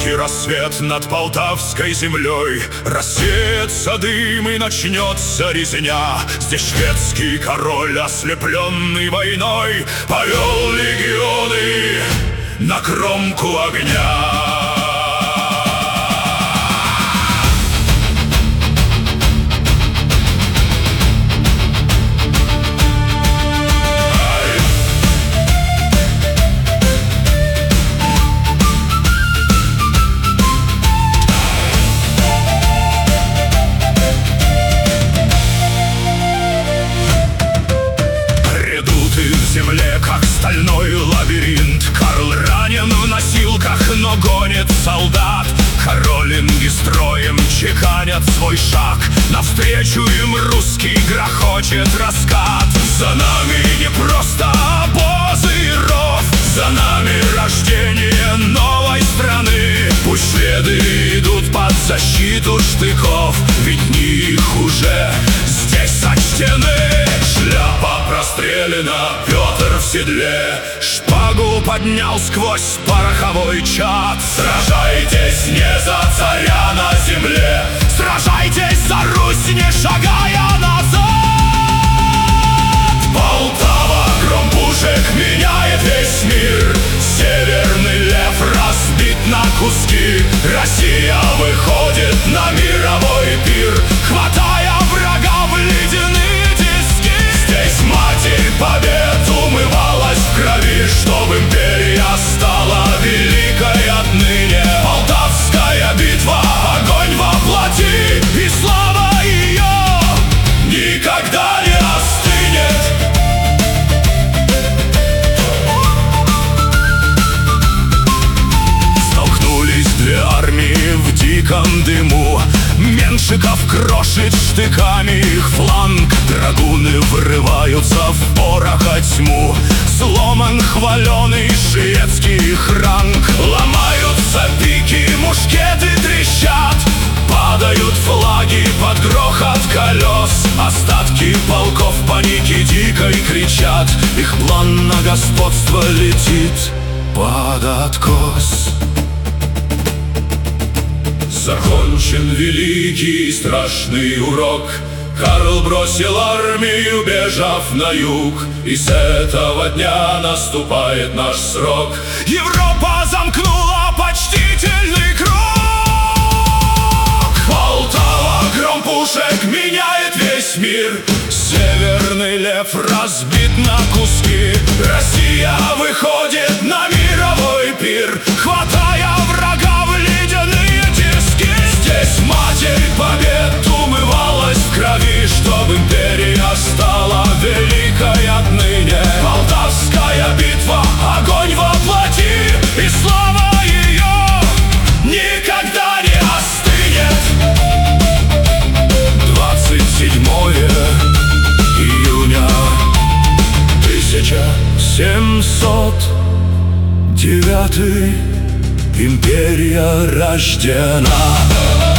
Русский рассвет над полтавской землей. Рассеется дым и начнется резня. Здесь шведский король, ослепленный войной, повел легионы на кромку огня. Земле, как стальной лабиринт. Карл ранен в носилках, но гонит солдат. Королинги строем чеканят свой шаг. Навстречу им русский грохочет раскат. За нами не просто обозы и ров, за нами рождение новой страны. Пусть шведы идут под защиту штыков, ведь дни их уже здесь сочтены. Шляпа прострелена, Петр в седле, шпагу поднял сквозь пороховой чад. Сражайтесь не за царя на земле, сражайтесь за Русь, не шагая назад. Полтава, гром пушек меняет весь мир. Северный лев разбит на куски. Россия выходит на мировой пир, хватая врага в ледяные тиски. Здесь Матерь Побед умывалась в крови, чтоб империя стала великой отныне. Полтавская битва, огонь во плоти, и слава ее никогда не остынет. Столкнулись две армии в диком дыму. Меншиков крошит штыками их фланг. Драгуны вырываются в пороха тьму. Сломан хваленый шведский их ранг. Ломаются пики, мушкеты трещат. Падают флаги под грохот колес. Остатки полков в панике дикой кричат. Их план на господство летит под откос. Закончен великий и страшный урок. Карл бросил армию, бежав на юг, и с этого дня наступает наш срок. Европа замкнула почтительный круг. Полтава, гром пушек меняет весь мир. Северный лев разбит на куски. Россия выходит на мировой пир, хватая врага в ледяные тиски. Здесь Матерь Побед умывалась в крови, чтоб империя стала великой отныне. Полтавская битва, огонь во плоти, и слава ее никогда не остынет. 27 июня 1709. Империя рождена.